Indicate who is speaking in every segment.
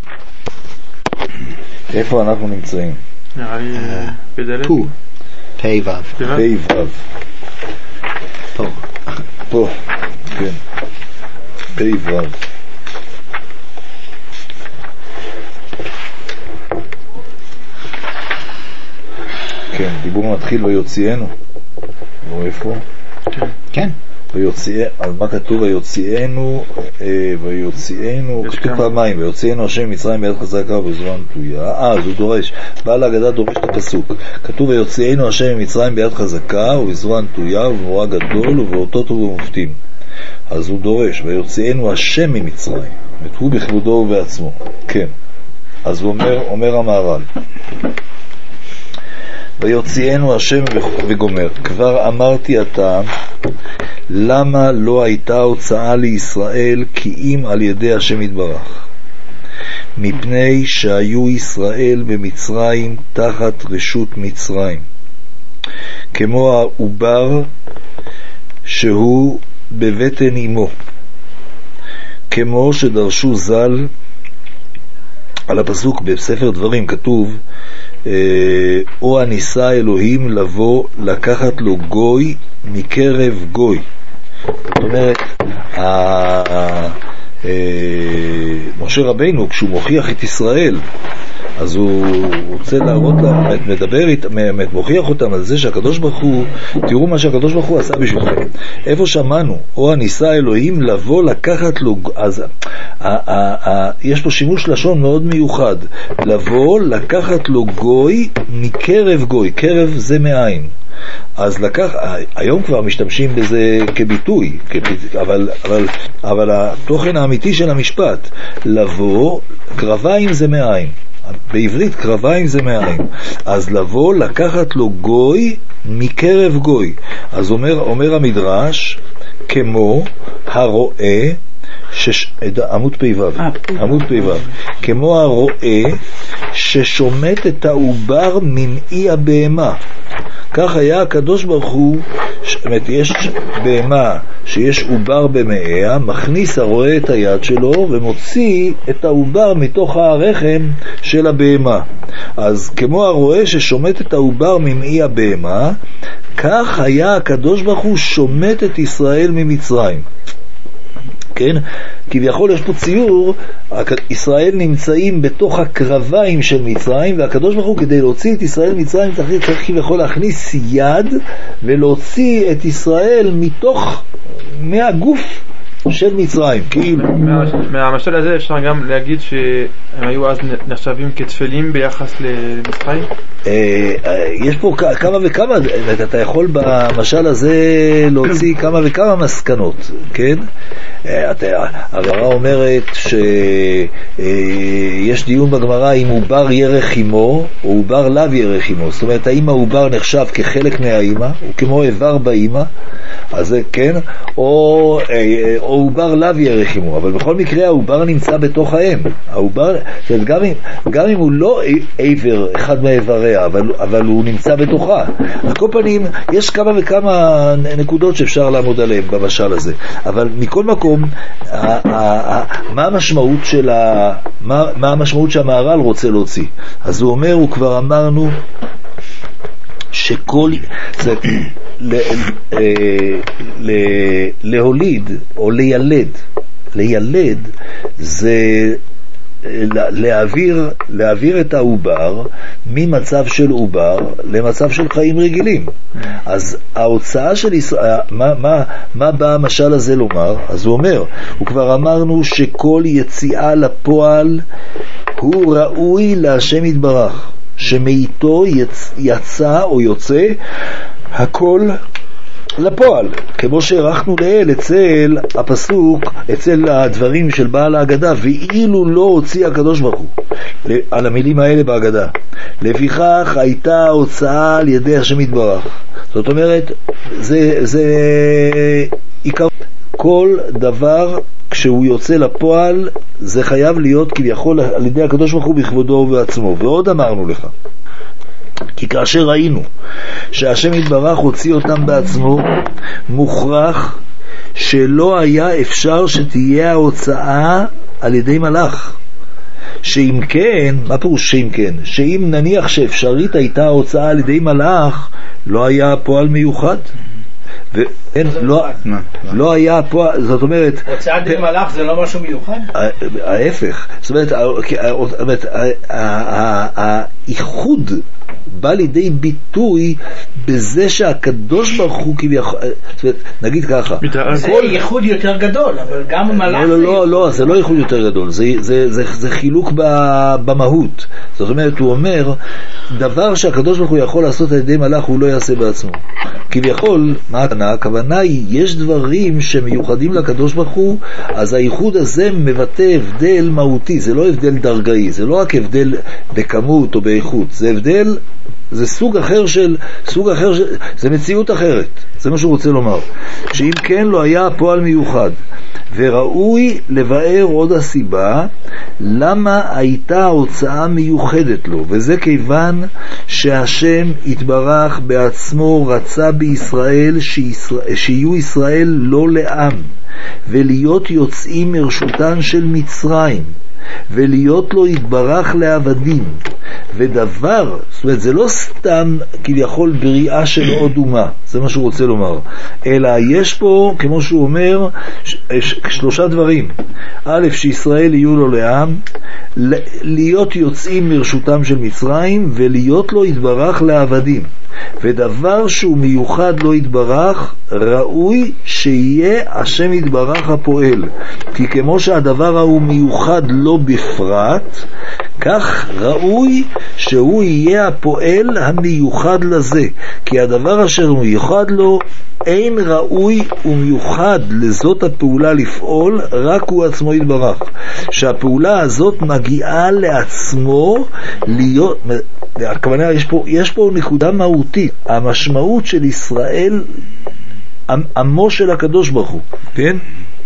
Speaker 1: איפה אנחנו נמצאים?
Speaker 2: נראה לי בדלת.
Speaker 3: פה. פי וו.
Speaker 1: פי וו.
Speaker 3: פה.
Speaker 1: פה, כן. פי וו. כן, דיבור מתחיל ויוציאנו. או איפה?
Speaker 3: כן.
Speaker 1: על מה כתוב? ויוציאנו, כתוב פעמיים, ויוציאנו השם ממצרים ביד חזקה ובזרוע נטויה. אז הוא דורש, בעל ההגדה דורש את הפסוק. כתוב ויוציאנו השם ממצרים ביד חזקה ובזרוע נטויה ובמורא גדול ובאותות ובמופתים. אז הוא דורש, ויוציאנו השם ממצרים, הוא בכבודו ובעצמו. כן. אז הוא אומר המהר"ל, ויוציאנו השם וגומר. כבר אמרתי עתה, למה לא הייתה הוצאה לישראל כי אם על ידי השם יתברך? מפני שהיו ישראל במצרים תחת רשות מצרים, כמו העובר שהוא בבטן אמו, כמו שדרשו ז"ל. על הפסוק בספר דברים כתוב, או הניסה אלוהים לבוא לקחת לו גוי מקרב גוי. זאת אומרת, משה רבינו כשהוא מוכיח את ישראל, אז הוא רוצה להראות להם, מוכיח אותם על זה שהקדוש ברוך הוא, תראו מה שהקדוש ברוך הוא עשה בשבילכם. איפה שמענו? או הניסה אלוהים לבוא לקחת לו, אז יש פה שימוש לשון מאוד מיוחד, לבוא לקחת לו גוי מקרב גוי. קרב זה מאין. אז היום כבר משתמשים בזה כביטוי, אבל התוכן האמיתי של המשפט, לבוא, קרביים זה מאין. בעברית קרביים זה מאין. אז לבוא לקחת לו גוי מקרב גוי. אז אומר המדרש, כמו הרואה, עמוד פ"ו, כמו הרואה ששומט את העובר ממעי הבהמה. כך היה הקדוש ברוך הוא, יש בהמה שיש עובר במעיה, מכניס הרואה את היד שלו ומוציא את העובר מתוך הרחם של הבהמה. אז כמו הרואה ששומט את העובר ממעי הבהמה, כך היה הקדוש ברוך הוא שומט את ישראל ממצרים. כן? כביכול יש פה ציור, ישראל נמצאים בתוך הקרביים של מצרים, והקדוש ברוך הוא כדי להוציא את ישראל ממצרים צריך כביכול להכניס יד ולהוציא את ישראל מהגוף של מצרים.
Speaker 2: מהמשל הזה אפשר גם להגיד שהם היו אז נחשבים כתפלים ביחס למצרים?
Speaker 1: יש פה כמה וכמה, אתה יכול במשל הזה להוציא כמה וכמה מסקנות, כן? הגמרא אומרת שיש דיון בגמרא אם עובר ירך אמו או עובר לאו ירך אמו. זאת אומרת, האם העובר נחשב כחלק מהאימא או כמו איבר באימא, אז זה כן, או עובר לאו ירך אמו. אבל בכל מקרה העובר נמצא בתוך האם. העובר, גם אם הוא לא עבר, אחד מהאיבריה, אבל הוא נמצא בתוכה. על כל פנים, יש כמה וכמה נקודות שאפשר לעמוד עליהן במשל הזה. אבל מכל מקום, מה המשמעות שהמהר"ל רוצה להוציא? אז הוא אומר, הוא כבר אמרנו שכל להוליד או לילד זה להעביר את העובר ממצב של עובר למצב של חיים רגילים. אז ההוצאה של ישראל, מה בא המשל הזה לומר? אז הוא אומר, הוא כבר אמרנו שכל יציאה לפועל הוא ראוי להשם יתברך, שמאיתו יצא או יוצא הכל לפועל, כמו שהערכנו לעיל אצל הפסוק, אצל הדברים של בעל ההגדה, ואילו לא הוציא הקדוש ברוך הוא, על המילים האלה בהגדה, לפיכך הייתה הוצאה על ידי השם יתברך. זאת אומרת, זה עיקר, כל דבר כשהוא יוצא לפועל זה חייב להיות כביכול על ידי הקדוש ברוך הוא בכבודו ובעצמו. ועוד אמרנו לך, כי כאשר ראינו שהשם יתברך הוציא אותם בעצמו, מוכרח שלא היה אפשר שתהיה ההוצאה על ידי מלאך, שאם כן, מה פירוש שאם כן? שאם נניח שאפשרית הייתה ההוצאה על ידי מלאך, לא היה פועל מיוחד. לא היה פה, זאת אומרת,
Speaker 4: הוצאה על ידי מלאך זה לא משהו מיוחד?
Speaker 1: ההפך, זאת אומרת, האיחוד בא לידי ביטוי בזה שהקדוש ברוך הוא כביכול, זאת אומרת, נגיד ככה,
Speaker 4: זה ייחוד יותר גדול, אבל גם מלאך
Speaker 1: לא, זה לא ייחוד יותר גדול, זה חילוק במהות. זאת אומרת, הוא אומר, דבר שהקדוש ברוך הוא יכול לעשות על ידי מלאך הוא לא יעשה בעצמו. כביכול, מה הכוונה היא, יש דברים שמיוחדים לקדוש ברוך הוא, אז הייחוד הזה מבטא הבדל מהותי, זה לא הבדל דרגאי, זה לא רק הבדל בכמות או באיכות, זה הבדל, זה סוג אחר של, זה מציאות אחרת, זה מה שהוא רוצה לומר. שאם כן לא היה פועל מיוחד, וראוי לבאר עוד הסיבה למה הייתה הוצאה מיוחדת לו, וזה כיוון שהשם יתברך בעצמו רצה בישראל שיהיו ישראל לא לעם, ולהיות יוצאים מרשותן של מצרים, ולהיות לו יתברך לעבדים. ודבר, זאת אומרת, זה לא סתם כביכול בריאה של עוד אומה, זה מה שהוא רוצה לומר, אלא יש פה, כמו שהוא אומר, שלושה דברים. א', שישראל יהיו לו לעם, להיות יוצאים מרשותם של מצרים, ולהיות לו יתברך לעבדים. ודבר שהוא מיוחד לא יתברך, ראוי שיהיה השם יתברך הפועל, כי כמו שהדבר הוא מיוחד לא בפרט, כך ראוי שהוא יהיה הפועל המיוחד לזה, כי הדבר אשר הוא מיוחד לו אין ראוי ומיוחד לזאת הפעולה לפעול, רק הוא עצמו יתברך, שהפעולה הזאת מגיעה לעצמו להיות, הכוונה, יש פה נקודה מהותית, המשמעות של ישראל, עמו של הקדוש ברוך הוא, כן?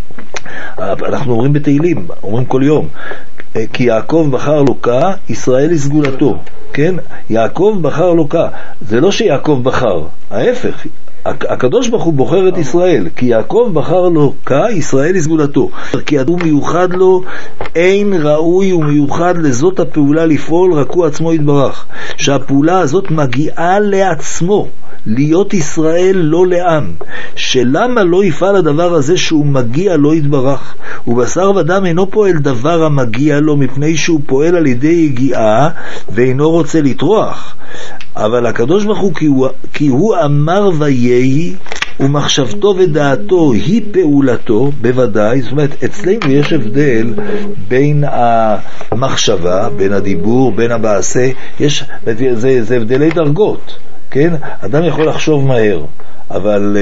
Speaker 1: אנחנו אומרים בתהילים, אומרים כל יום, כי יעקב בחר לוקה, ישראל היא סגולתו, כן? יעקב בחר לוקה, זה לא שיעקב בחר, ההפך, הקדוש ברוך הוא בוחר את ישראל, כי יעקב בחר לו כה, ישראל היא סגולתו, כי הוא מיוחד לו, אין ראוי ומיוחד לזאת הפעולה לפעול, רק הוא עצמו יתברך, שהפעולה הזאת מגיעה לעצמו, להיות ישראל לא לעם, שלמה לא יפעל הדבר הזה שהוא מגיע לא יתברך, ובשר ודם אינו פועל דבר המגיע לו, מפני שהוא פועל על ידי יגיעה ואינו רוצה לטרוח, אבל הקדוש ברוך הוא כי הוא אמר ויהי, ומחשבתו ודעתו היא פעולתו, בוודאי. זאת אומרת, אצלנו יש הבדל בין המחשבה, בין הדיבור, בין המעשה, זה הבדלי דרגות, כן? אדם יכול לחשוב מהר, אבל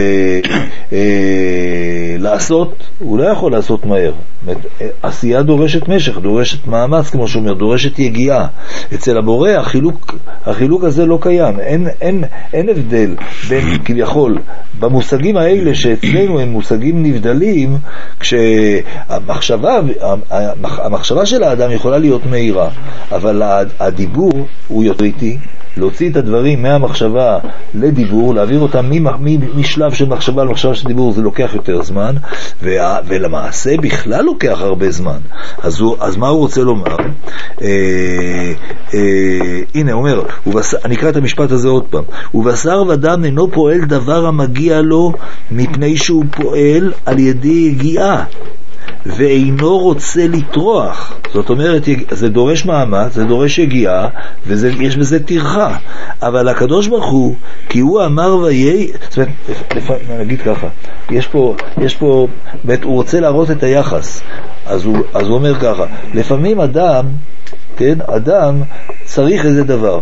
Speaker 1: לעשות, הוא לא יכול לעשות מהר. עשייה דורשת משך, דורשת מאמץ, כמו שאומר, דורשת יגיעה. אצל הבורא החילוק הזה לא קיים. אין הבדל בין, כביכול, במושגים האלה שאצלנו הם מושגים נבדלים, המחשבה של האדם יכולה להיות מהירה, אבל הדיבור הוא יותר איטי. להוציא את הדברים מהמחשבה לדיבור, להעביר אותם משלב של מחשבה למחשבה של דיבור, זה לוקח יותר זמן, ולמעשה בכלל לוקח הרבה זמן. אז מה הוא רוצה לומר? הנה, אומר, אני אקרא את המשפט הזה עוד פעם. ובשר ודם אינו פועל דבר המגיע לו, מפני שהוא פועל על ידי יגיעה, ואינו רוצה לטרוח. זאת אומרת, זה דורש מאמץ, זה דורש יגיעה, ויש בזה טרחה. אבל הקדוש ברוך הוא, כי הוא אמר ויהי, זאת אומרת, נגיד ככה, יש פה, הוא רוצה להראות את היחס, אז הוא אומר ככה, לפעמים אדם, כן, אדם צריך איזה דבר,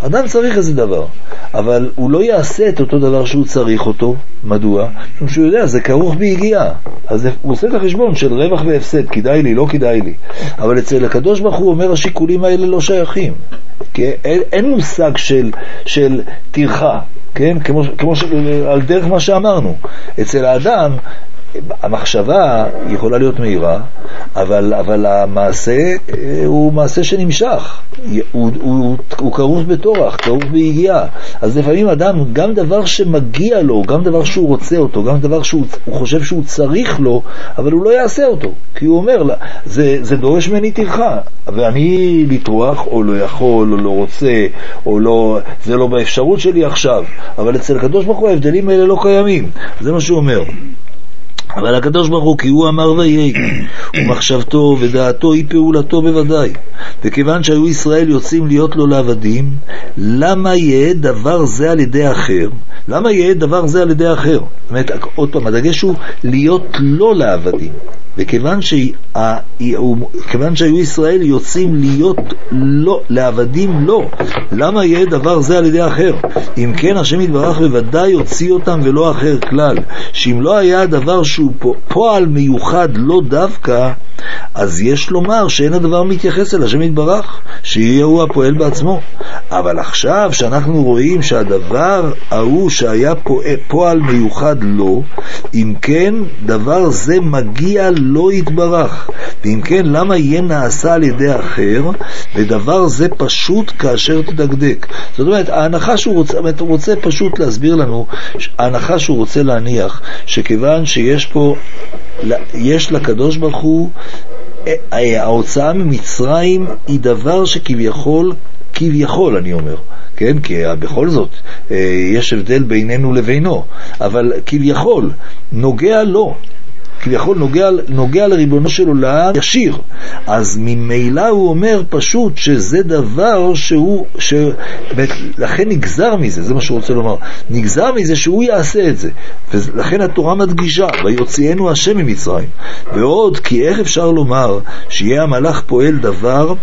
Speaker 1: אבל הוא לא יעשה את אותו דבר שהוא צריך אותו. מדוע? משום שהוא יודע, זה כרוך ביגיעה, אז הוא עושה את החשבון של רווח והפסד, כדאי לי, לא כדאי לי. אבל אצל הקדוש ברוך הוא אומר, השיקולים האלה לא שייכים, כי אין מושג של טרחה, כן? כמו על דרך מה שאמרנו. אצל האדם המחשבה יכולה להיות מהירה, אבל המעשה הוא מעשה שנמשך, הוא כרוך בתורח, כרוך בהגיעה. אז לפעמים אדם, גם דבר שמגיע לו, גם דבר שהוא רוצה אותו, גם דבר שהוא חושב שהוא צריך לו, אבל הוא לא יעשה אותו, כי הוא אומר, זה דורש ממני טרחה, ואני לטרוח או לא יכול או לא רוצה, או לא, זה לא באפשרות שלי עכשיו. אבל אצל הקדוש ברוך הוא ההבדלים האלה לא קיימים, זה מה שהוא אומר. אבל הקדוש ברוך הוא, כי הוא אמר ויהי, ומחשבתו ודעתו היא פעולתו בוודאי. וכיוון שהיו ישראל יוצאים להיות לו לעבדים, למה יהיה דבר זה על ידי אחר? למה יהיה דבר זה על ידי אחר? זאת אומרת, עוד פעם, הדגש הוא להיות לא לעבדים. וכיוון שהיו ישראל יוצאים להיות לא, לעבדים לא, למה יהיה דבר זה על ידי אחר? אם כן, השם יתברך בוודאי יוציא אותם ולא אחר כלל. שאם לא היה דבר שהוא פועל מיוחד לא דווקא, אז יש לומר שאין הדבר מתייחס אל השם יתברך, שיהיה הוא הפועל בעצמו. אבל עכשיו שאנחנו רואים שהדבר ההוא שהיה פועל מיוחד לא, אם כן דבר זה מגיע לא יתברך, ואם כן למה יהיה נעשה על ידי אחר, ודבר זה פשוט כאשר תדקדק. זאת אומרת, ההנחה שהוא רוצה פשוט להסביר לנו, ההנחה שהוא רוצה להניח, שכיוון שיש פה, יש לקדוש ברוך הוא, ההוצאה ממצרים היא דבר שכביכול אני אומר, כן, כי בכל זאת יש הבדל בינינו לבינו, אבל כביכול נוגע לו, כביכול נוגע לריבונו של עולם ישיר. אז ממילא הוא אומר פשוט שזה דבר לכן נגזר מזה, זה מה שהוא רוצה לומר, נגזר מזה שהוא יעשה את זה, ולכן התורה מדגישה ויוציאנו השם ממצרים. ועוד כי איך אפשר לומר שיהיה המלאך פועל דבר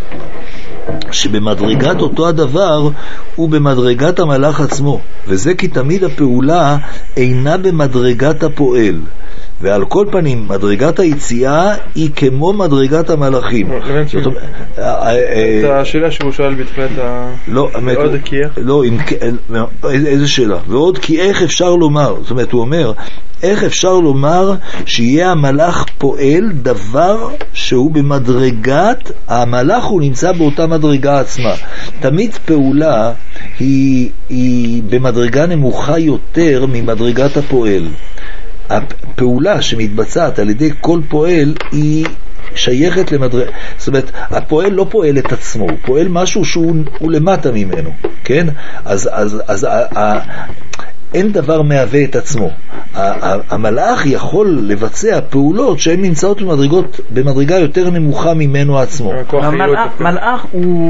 Speaker 1: שבמדרגת אותו הדבר הוא במדרגת המלאך עצמו, וזה כי תמיד הפעולה אינה במדרגת הפועל, ועל כל פנים מדרגת היציאה היא כמו מדרגת המלאכים.
Speaker 2: את השאלה שהוא שואל בתחילת ועוד כי איך?
Speaker 1: לא, איזה שאלה? ועוד כי איך אפשר לומר, זאת אומרת הוא אומר, איך אפשר לומר שיהיה המלאך פועל דבר שהוא במדרגת, המלאך הוא נמצא באותה מדרגה עצמה. תמיד פעולה היא במדרגה נמוכה יותר ממדרגת הפועל. הפעולה שמתבצעת על ידי כל פועל היא שייכת למדרגה, זאת אומרת, הפועל לא פועל את עצמו, הוא פועל משהו שהוא למטה ממנו, כן? אז אין דבר מהווה את עצמו. המלאך יכול לבצע פעולות שהן נמצאות במדרגה יותר נמוכה ממנו עצמו.
Speaker 5: מלאך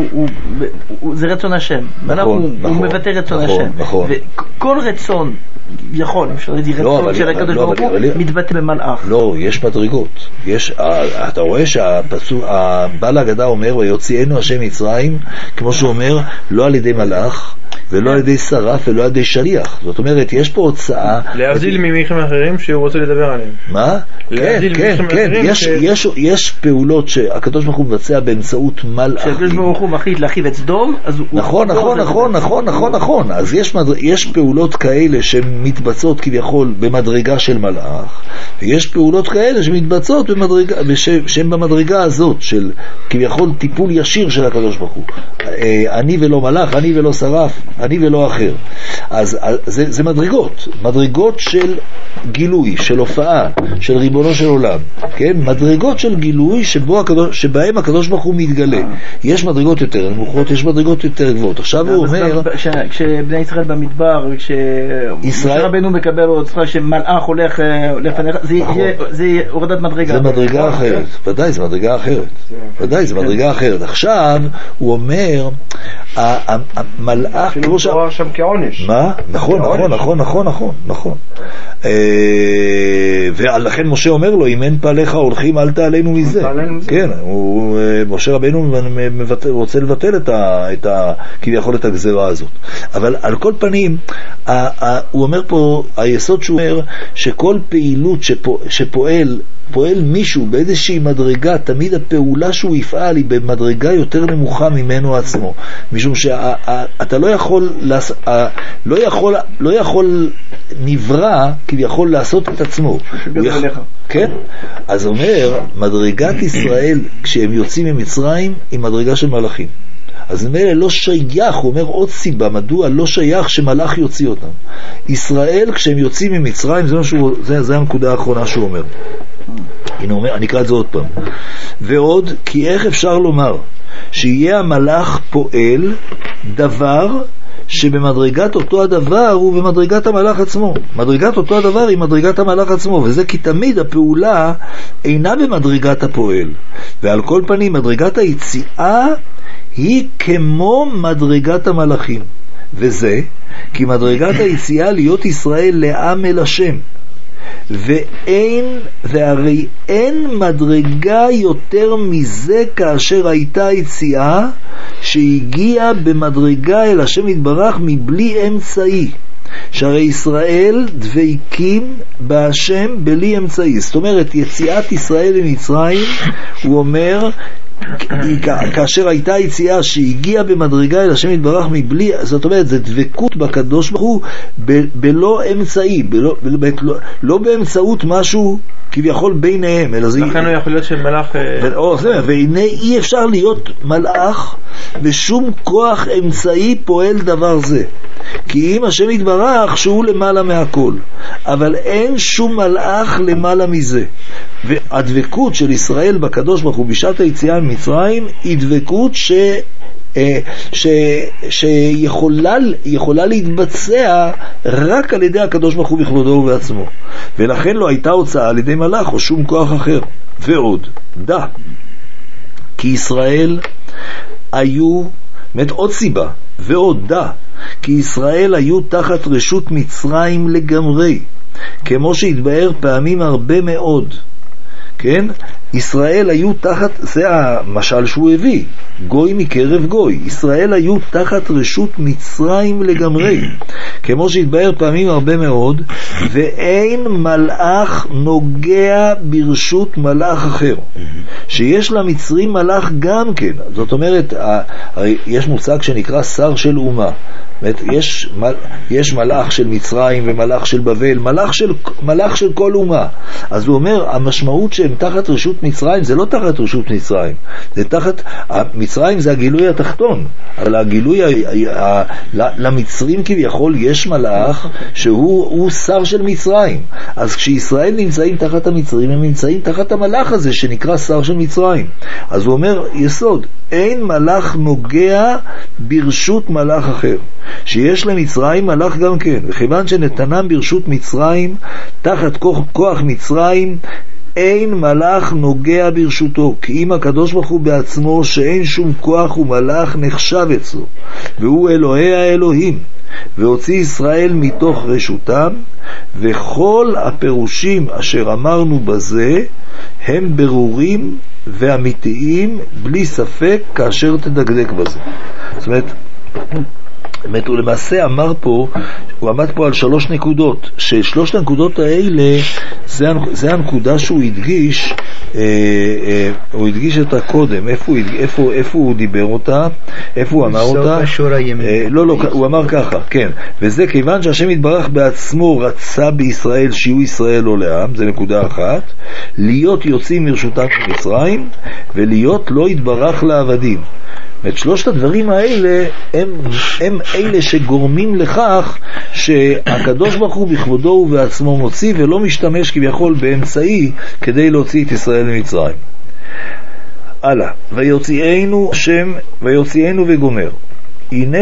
Speaker 5: זה רצון השם. מלאך הוא מבטא רצון השם. וכל רצון יכול, אפשר להגיד רצון של הקדוש ברוך הוא מתבטא במלאך.
Speaker 1: לא, יש מדרגות. אתה רואה שהבעל ההגדה אומר ויוציאנו השם מצרים, כמו שהוא אומר, לא על ידי מלאך ולא על ידי שרף ולא על ידי שליח. זאת אומרת, יש פה הוצאה
Speaker 2: להבדיל ממקרים אחרים שהוא רוצה לדבר עליהם.
Speaker 1: מה? כן, יש פעולות שהקדוש ברוך הוא מבצע באמצעות מלאכים.
Speaker 5: שהקדוש ברוך הוא מחליט להחיב את סדום, אז הוא...
Speaker 1: נכון. אז יש פעולות כאלה שמתבצעות כביכול במדרגה של מלאך, ויש פעולות כאלה שמתבצעות שהן במדרגה הזאת של כביכול טיפול ישיר של הקדוש ברוך הוא. אני ולא מלאך, אני ולא שרף, אני ולא אחר. אז זה מדרגות של גילוי, של הופעה, של ריבונו של עולם, כן? מדרגות של גילוי שבהם הקדוש ברוך הוא מתגלה. יש מדרגות יותר נמוכות, יש מדרגות יותר גבוהות. עכשיו הוא אומר,
Speaker 5: כשבני ישראל במדבר, וכשמשה רבנו מקבל אותך שמלאך הולך לפניך, זה הורדת מדרגה.
Speaker 1: זה מדרגה אחרת, ודאי זה מדרגה אחרת. עכשיו הוא אומר, המלאך
Speaker 3: אפילו תואר שם כעונש.
Speaker 1: מה? נכון. ולכן משה אומר לו, אם אין פעליך הולכים אל תעלינו מזה. כן, משה רבנו רוצה לבטל כביכול את הגזרה הזאת. אבל על כל פנים הוא אומר פה, היסוד שהוא אומר שכל פעילות שפועל מישהו באיזושהי מדרגה, תמיד הפעולה שהוא יפעל היא במדרגה יותר נמוכה ממנו עצמו, משום שאתה לא יכול נברא, כביכול לעשות את עצמו. כן? אז אומר, מדרגת ישראל כשהם יוצאים ממצרים היא מדרגה של מלאכים. אז נראה לא שייך, הוא אומר עוד סיבה, מדוע לא שייך שמלאך יוציא אותם. ישראל כשהם יוצאים ממצרים, זה הנקודה האחרונה שהוא אומר. הנה אומר, אני אקרא את זה עוד פעם. ועוד, כי איך אפשר לומר שיהיה המלאך פועל דבר שבמדרגת אותו הדבר הוא במדרגת המלאך עצמו. מדרגת אותו הדבר היא מדרגת המלאך עצמו, וזה כי תמיד הפעולה אינה במדרגת הפועל. ועל כל פנים מדרגת היציאה היא כמו מדרגת המלאכים, וזה כי מדרגת היציאה להיות ישראל לעם אל השם, והרי אין מדרגה יותר מזה כאשר הייתה יציאה שהגיעה במדרגה אל השם יתברך מבלי אמצעי, שהרי ישראל דבקים בהשם בלי אמצעי. זאת אומרת, יציאת ישראל למצרים, הוא אומר, כאשר הייתה יציאה שהגיעה במדרגה אל השם יתברך מבלי, זאת אומרת, זה דבקות בקדוש ברוך הוא בלא אמצעי, לא באמצעות משהו כביכול ביניהם, אלא זה...
Speaker 2: לכן הוא יכול להיות של מלאך...
Speaker 1: והנה אי אפשר להיות מלאך ושום כוח אמצעי פועל דבר זה, כי אם השם יתברך שהוא למעלה מהכל, אבל אין שום מלאך למעלה מזה. והדבקות של ישראל בקדוש ברוך הוא בשעת היציאה ממצרים היא דבקות שיכולה להתבצע רק על ידי הקדוש ברוך הוא בכבודו ובעצמו, ולכן לא הייתה הוצאה על ידי מלאך או שום כוח אחר. ועוד דע כי ישראל היו, עוד סיבה, ועוד דע כי ישראל היו תחת רשות מצרים לגמרי, כמו שהתבאר פעמים הרבה מאוד. כן? ישראל היו תחת, זה המשל שהוא הביא, גוי מקרב גוי. ישראל היו תחת רשות מצרים לגמרי, כמו שהתבאר פעמים הרבה מאוד, ואין מלאך נוגע ברשות מלאך אחר, שיש למצרים מלאך גם כן. זאת אומרת, יש מושג שנקרא שר של אומה. יש מלאך של מצרים ומלאך של בבל, מלאך של כל אומה. אז הוא אומר, המשמעות שהם תחת רשות מצרים, זה לא תחת רשות מצרים, זה תחת, מצרים זה הגילוי התחתון, אבל הגילוי למצרים כביכול יש מלאך שהוא שר של מצרים. אז כשישראל נמצאים תחת המצרים, הם נמצאים תחת המלאך הזה שנקרא שר של מצרים. אז הוא אומר, יסוד, אין מלאך נוגע ברשות מלאך אחר, שיש למצרים מלאך גם כן, וכיוון שנתנם ברשות מצרים, תחת כוח מצרים, אין מלאך נוגע ברשותו, כי אם הקדוש ברוך הוא בעצמו שאין שום כוח ומלאך נחשב אצלו, והוא אלוהי האלוהים, והוציא ישראל מתוך רשותם. וכל הפירושים אשר אמרנו בזה הם ברורים ואמיתיים בלי ספק כאשר תדקדק בזה. זאת אומרת, הוא למעשה אמר פה, הוא עמד פה על 3 נקודות, ששלושת הנקודות האלה זה הנקודה שהוא הדגיש, הוא הדגיש אותה קודם. איפה הוא דיבר אותה, איפה הוא אמר אותה? לא, הוא אמר ככה, כן, וזה כיוון שהשם יתברך בעצמו רצה בישראל שיהיו ישראל לא לעם, זה נקודה אחת, להיות יוצאים מרשותם של מצרים ולהיות לא יתברך לעבדים. את שלושת הדברים האלה הם אלה שגורמים לכך שהקדוש ברוך הוא בכבודו ובעצמו מוציא ולא משתמש כביכול באמצעי כדי להוציא את ישראל ממצרים. הלאה, ויוציאנו השם, ויוציאנו וגומר. הנה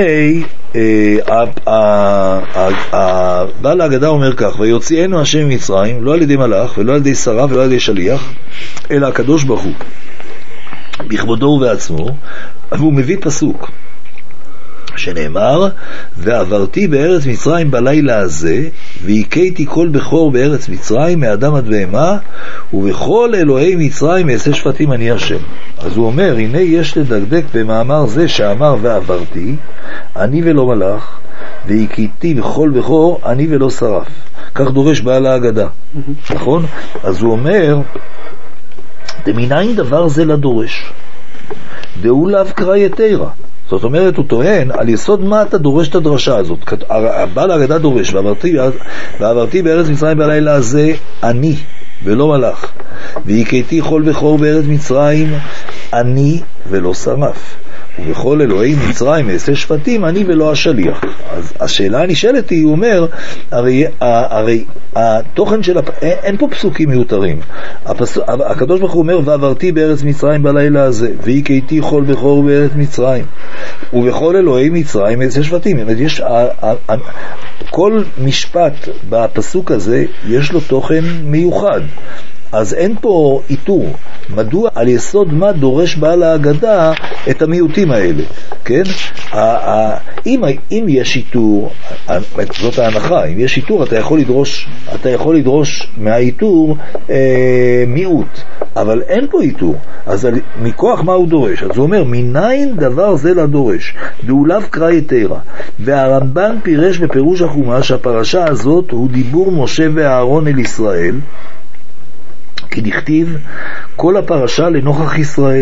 Speaker 1: בעל ההגדה אומר כך, ויוציאנו השם ממצרים, לא על ידי מלאך ולא על ידי שרה ולא על ידי שליח, אלא הקדוש ברוך הוא בכבודו ובעצמו. והוא מביא פסוק שנאמר, ועברתי בארץ מצרים בלילה הזה, והיכיתי כל בכור בארץ מצרים מאדם עד בהמה, ובכל אלוהי מצרים אעשה שפטים אני השם. אז הוא אומר, הנה יש לדקדק במאמר זה שאמר ועברתי, אני ולא מלאך, והיכיתי בכל בכור, אני ולא שרף. כך דורש בעל ההגדה, נכון? אז הוא אומר, דמיניים דבר זה לדורש, דאו לאו קרא יתרה. זאת אומרת, הוא טוען, על יסוד מה אתה דורש את הדרשה הזאת? בעל ההגדה דורש, ועברתי בארץ מצרים בלילה הזה אני, ולא מלאך. והכיתי כל בכור בארץ מצרים אני ולא שרף. ובכל אלוהי מצרים אעשה שבטים אני ולא השליח. אז השאלה הנשאלת היא, הוא אומר, הרי התוכן של אין פה פסוקים מיותרים. הקדוש ברוך הוא אומר, ועברתי בארץ מצרים בלילה הזה, והכיתי כל בכור בארץ מצרים, ובכל אלוהי מצרים אעשה שבטים. יש כל משפט בפסוק הזה יש לו תוכן מיוחד. אז אין פה איתור. מדוע, על יסוד מה דורש בעל ההגדה את המיעוטים האלה? כן? אם יש איתור, זאת ההנחה, אם יש איתור אתה יכול לדרוש מהאיתור מיעוט, אבל אין פה איתור. אז מכוח מה הוא דורש? אז הוא אומר, מניין דבר זה לדורש? דאולב קרא יתרה. והרמב"ן פירש בפירוש החומש, הפרשה הזאת הוא דיבור משה ואהרון אל ישראל, כי דכתיב כל הפרשה לנוכח ישראל.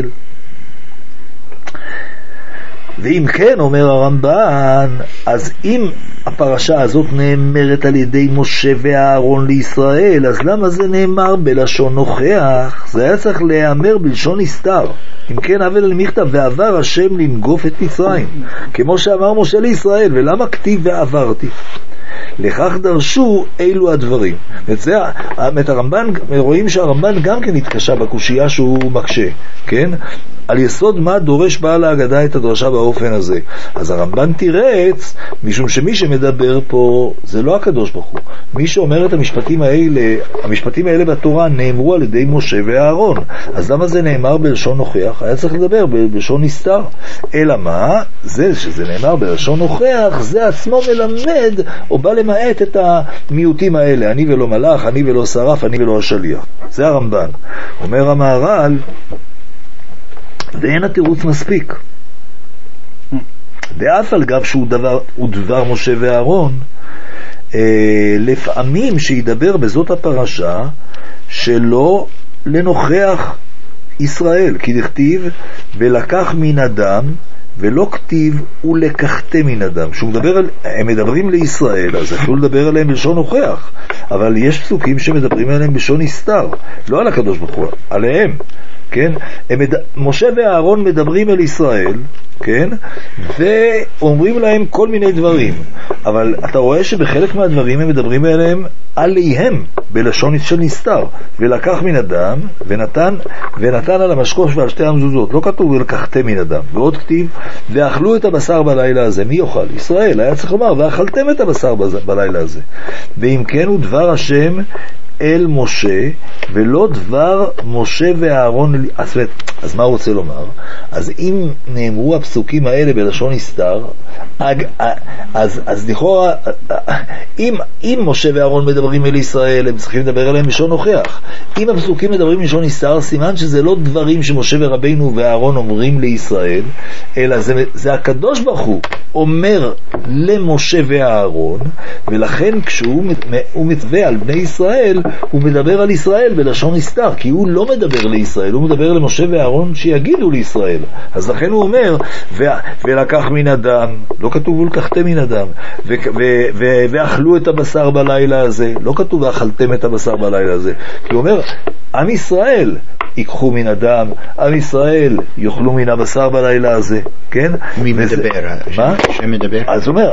Speaker 1: ואם כן, אומר הרמב"ן, אז אם הפרשה הזאת נאמרת על ידי משה ואהרון לישראל, אז למה זה נאמר בלשון נוכח? זה היה צריך להיאמר בלשון נסתר. אם כן, אבל למכתב ועבר השם לנגוף את מצרים, כמו שאמר משה לישראל. ולמה כתיב ועברתי? לכך דרשו אילו הדברים. את הרמב"ן, רואים שהרמב"ן גם כן התקשה בקושייה שהוא מקשה, כן? על יסוד מה דורש בעל ההגדה את הדרשה באופן הזה? אז הרמב"ן תירץ, משום שמי שמדבר פה זה לא הקדוש ברוך הוא. מי שאומר את המשפטים האלה בתורה נאמרו על ידי משה ואהרון. אז למה זה נאמר בלשון נוכח? היה צריך לדבר בלשון נסתר. אלא מה? זה שזה נאמר בלשון נוכח, זה עצמו מלמד או בא למעט את המיעוטים האלה. אני ולא מלאך, אני ולא שרף, אני ולא השליח. זה הרמב"ן. אומר המהר"ל, ואין התירוץ מספיק. ואף על גב שהוא דבר משה ואהרון, לפעמים שידבר בזאת הפרשה שלא לנוכח ישראל, כי דכתיב ולקח מן אדם, ולא כתיב ולקחתם מן אדם. הם מדברים לישראל, אז אפילו לדבר עליהם בלשון נוכח, אבל יש פסוקים שמדברים עליהם בלשון נסתר, לא על הקדוש ברוך הוא, עליהם, כן? משה ואהרון מדברים אל ישראל, כן? ואומרים להם כל מיני דברים, אבל אתה רואה שבחלק מהדברים הם מדברים עליהם עליהם בלשון של נסתר. ולקח מן אדם ונתן על המשקוש ועל שתי המזוזות. לא כתוב ולקחתם מן אדם. ועוד כתיב ואכלו את הבשר בלילה הזה. מי יאכל? ישראל. היה צריך לומר ואכלתם את הבשר בלילה הזה. ואם כן הוא דבר השם אל משה, ולא דבר משה ואהרון. אז מה הוא רוצה לומר? אז אם נאמרו הפסוקים האלה בלשון נסתר, אז לכאורה, אם משה ואהרון מדברים אל ישראל, הם צריכים לדבר עליהם בלשון נוכח. אם הפסוקים מדברים בלשון נסתר, סימן שזה לא דברים שמשה ורבינו ואהרון אומרים לישראל, אלא זה הקדוש ברוך הוא אומר למשה ואהרון, ולכן כשהוא מצווה על בני ישראל, הוא מדבר על ישראל בלשון נסתר, כי הוא לא מדבר לישראל, הוא מדבר למשה ואהרון שיגידו לישראל. אז לכן הוא אומר ולקח מן אדם, לא כתוב ולקחתם מן אדם, ואכלו את הבשר בלילה הזה, לא כתוב ואכלתם את הבשר בלילה הזה, כי הוא אומר עם ישראל ייקחו מן אדם, עם ישראל יאכלו מן הבשר בלילה הזה, כן?
Speaker 3: מי מדבר?
Speaker 1: מה?
Speaker 3: שמדבר?
Speaker 1: אז הוא אומר,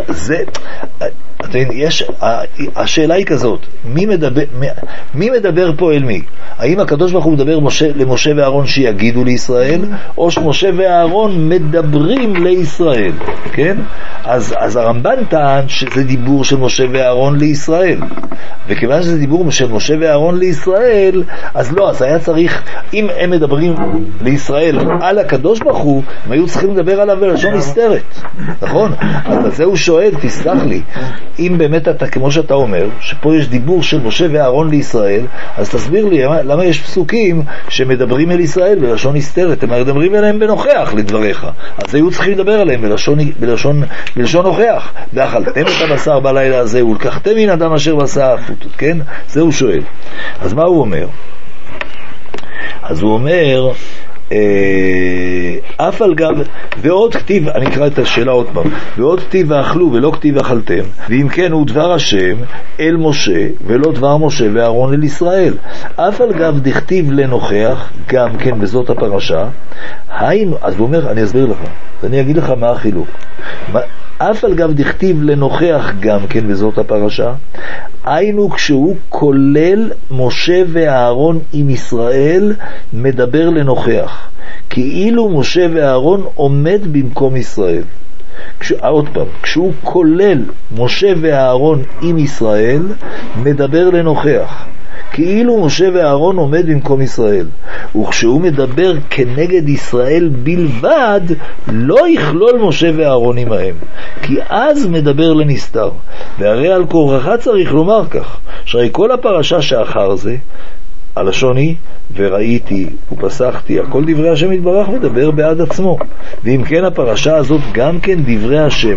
Speaker 1: השאלה היא כזאת, מי מדבר פה אל מי? האם הקדוש ברוך הוא מדבר למשה ואהרון שיגידו לישראל, או שמשה ואהרון מדברים לישראל, כן? אז הרמב"ן טען שזה דיבור של משה ואהרון לישראל, וכיוון שזה דיבור של משה ואהרון לישראל, אז לא, אז היה צריך, אם הם מדברים לישראל על הקדוש ברוך הוא, הם היו צריכים לדבר עליו בלשון נסתרת, נכון? אז זה הוא שואל, תסלח לי, אם באמת אתה, כמו שאתה אומר, שפה יש דיבור של משה ואהרון לישראל, אז תסביר לי למה יש פסוקים שמדברים אל ישראל בלשון נסתרת, הם מדברים אליהם בנוכח לדבריך, אז היו צריכים לדבר עליהם בלשון נוכח. ואכלתם את הבשר בלילה הזה ולקחתם מן אדם אשר בשר, כן? זה הוא שואל. אז מה הוא אומר? אז הוא אומר, אף על גב, ועוד כתיב, אני אקרא את השאלה עוד פעם, ועוד כתיב ואכלו ולא כתיב ואכלתם, ואם כן הוא דבר השם אל משה ולא דבר משה ואהרון אל ישראל. אף על גב דכתיב לנוכח, גם כן בזאת הפרשה, היינו, אז הוא אומר, אני אסביר לך, אני אגיד לך מה החילוק. אף על גב דכתיב לנוכח גם כן בזאת הפרשה, היינו כשהוא כולל משה ואהרון עם ישראל, מדבר לנוכח, כאילו משה ואהרון עומד במקום ישראל. עוד פעם, כשהוא כולל משה ואהרון עם ישראל, מדבר לנוכח, כאילו משה ואהרון עומד במקום ישראל. וכשהוא מדבר כנגד ישראל בלבד, לא יכלול משה ואהרון עמהם, כי אז מדבר לנסתר. והרי על כורחה צריך לומר כך, שהרי כל הפרשה שאחר זה, הלשון היא, וראיתי ופסחתי, הכל דברי השם יתברך, מדבר בעד עצמו. ואם כן הפרשה הזאת גם כן דברי השם.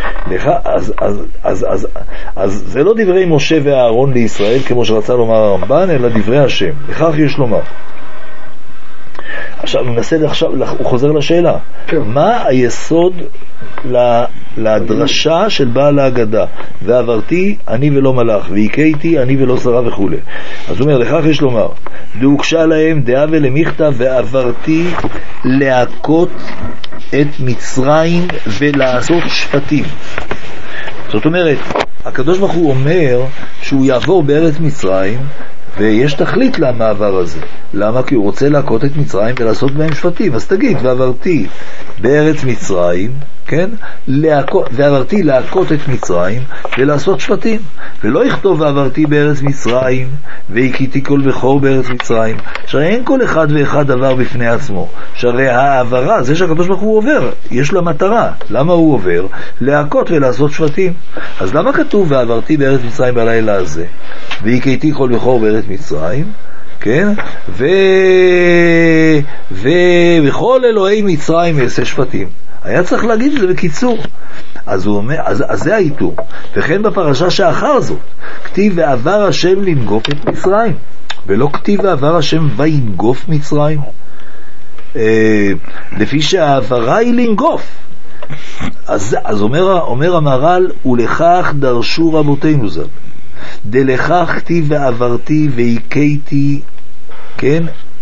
Speaker 1: אז זה לא דברי משה ואהרון לישראל כמו שרצה לומר הרמב"ן, אלא דברי השם. לכך יש לומר. עכשיו הוא חוזר לשאלה, מה היסוד לדרשה של בעל ההגדה? ועברתי אני ולא מלאך, והיכיתי אני ולא שרה וכו'. אז הוא אומר, לכך יש לומר, והוקשה להם דעה ולמכתב, ועברתי להכות את מצרים ולעשות שפטים. זאת אומרת, הקדוש ברוך הוא אומר שהוא יעבור בארץ מצרים, ויש תכלית למעבר הזה. למה? כי הוא רוצה להכות את מצרים ולעשות בהם שפטים. אז תגיד, ועברתי בארץ מצרים, כן? ועברתי להכות את מצרים ולעשות שפטים. ולא יכתוב ועברתי בארץ מצרים והכיתי כל בכור בארץ מצרים. שהרי אין כל אחד ואחד דבר בפני עצמו. שהרי העברה, זה שהקדוש ברוך הוא עובר, יש לה מטרה. למה הוא עובר? להכות ולעשות שפטים. אז למה כתוב ועברתי בארץ מצרים בלילה הזה? והכיתי כל בכור בארץ מצרים, כן? וכל אלוהי מצרים יעשה שפטים. היה צריך להגיד את זה בקיצור. אז הוא אומר, אז זה העיטור. וכן בפרשה שאחר זאת, כתיב ועבר השם לנגוף את מצרים, ולא כתיב ועבר השם וינגוף מצרים. לפי שהעברה היא לנגוף. אז אומר המהר"ל, ולכך דרשו רבותינו ז"ל, דלכך כתיב ועברתי והיכיתי, כן,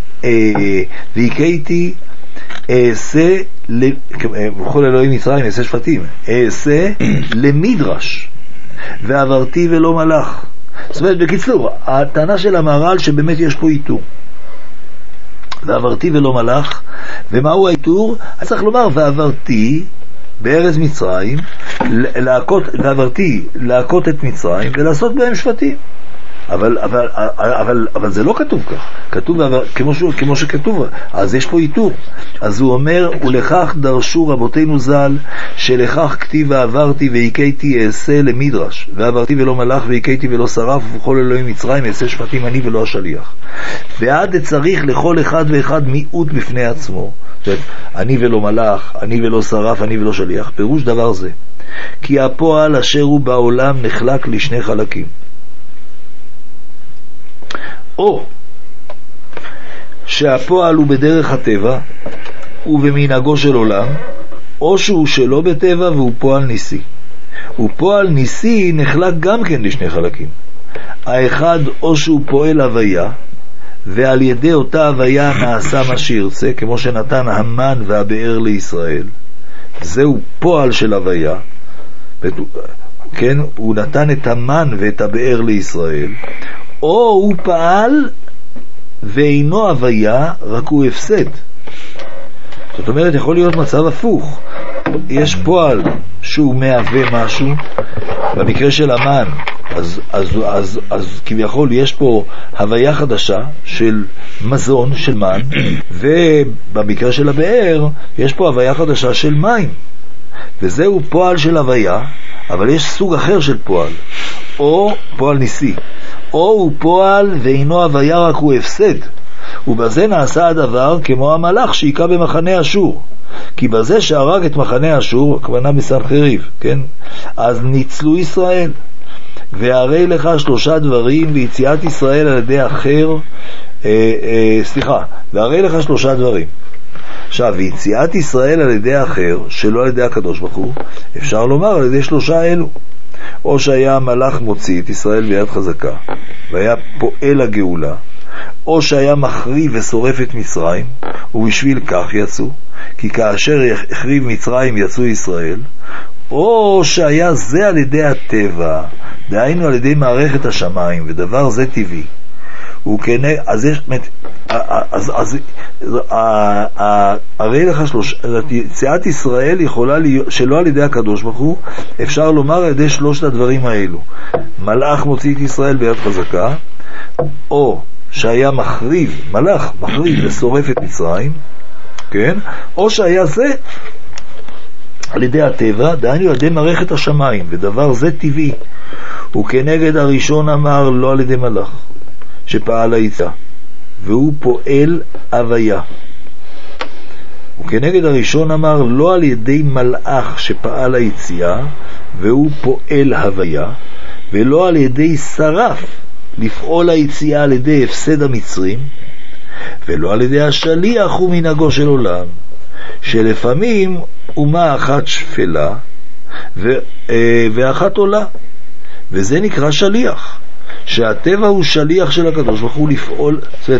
Speaker 1: והיכיתי אעשה בכל אלוהי מצרים אעשה שפטים, אעשה למדרש, ועברתי ולא מלאך. זאת אומרת, בקיצור, הטענה של המהר"ל שבאמת יש פה איתור, ועברתי ולא מלאך. ומהו האיתור? אז צריך לומר, ועברתי בארץ מצרים, ועברתי להכות את מצרים ולעשות בהם שפטים. אבל זה לא כתוב כך. כתוב כמו שכתוב, אז יש פה איתור. אז הוא אומר, ולכך דרשו רבותינו ז"ל, שלכך כתיב ועברתי והיכיתי אעשה למדרש, ועברתי ולא מלאך והיכיתי ולא שרף, ובכל אלוהים מצרים אעשה שפטים אני ולא השליח. ועד צריך לכל אחד ואחד מיעוט בפני עצמו. אני ולא מלאך, אני ולא שרף, אני ולא שליח. פירוש דבר זה, כי הפועל אשר הוא בעולם נחלק לשני חלקים, או שהפועל הוא בדרך הטבע ובמנהגו של עולם, או שהוא שלא בטבע והוא פועל ניסי. ופועל ניסי נחלק גם כן לשני חלקים. האחד, או שהוא פועל הוויה, ועל ידי אותה הוויה נעשה מה שירצה, כמו שנתן המן והבאר לישראל. זהו פועל של הוויה, כן? הוא נתן את המן ואת הבאר לישראל. או הוא פעל ואינו הוויה, רק הוא הפסד. זאת אומרת, יכול להיות מצב הפוך. יש פועל שהוא מהווה משהו, במקרה של המן, אז כביכול יש פה הוויה חדשה של מזון, של מן, ובמקרה של הבאר יש פה הוויה חדשה של מים. וזהו פועל של הוויה, אבל יש סוג אחר של פועל, או פועל ניסי, או הוא פועל ואינו הוויה, רק הוא הפסד. ובזה נעשה הדבר כמו המלאך שהיכה במחנה אשור, כי בזה שהרג את מחנה אשור, הכוונה בסנחריב, כן? אז ניצלו ישראל. והרי לך 3 דברים ביציאת ישראל על ידי אחר, והרי לך 3 דברים. עכשיו, יציאת ישראל על ידי האחר, שלא על ידי הקדוש ברוך הוא, אפשר לומר על ידי שלושה אלו. או שהיה המלאך מוציא את ישראל ביד חזקה, והיה פועל הגאולה, או שהיה מחריב ושורף את מצרים, ובשביל כך יצאו, כי כאשר החריב מצרים יצאו ישראל, או שהיה זה על ידי הטבע, דהיינו על ידי מערכת השמיים, ודבר זה טבעי. אז יש, הרי לך יציאת ישראל יכולה להיות, שלא על ידי הקדוש ברוך הוא, אפשר לומר על ידי שלושת הדברים האלו. מלאך מוציא את ישראל ביד חזקה, או שהיה מלאך מחריב ושורף את מצרים, כן? או שהיה זה על ידי הטבע, דהיינו על ידי מערכת השמיים, ודבר זה טבעי. וכנגד הראשון אמר לא על ידי מלאך שפעל היציאה, והוא פועל הוויה. וכנגד הראשון אמר לא על ידי מלאך שפעל היציאה, והוא פועל הוויה, ולא על ידי שרף לפעול היציאה על ידי הפסד המצרים, ולא על ידי השליח ומנהגו של עולם, שלפעמים אומה אחת שפלה ואחת עולה, וזה נקרא שליח, שהטבע הוא שליח של הקדוש ברוך הוא לפעול.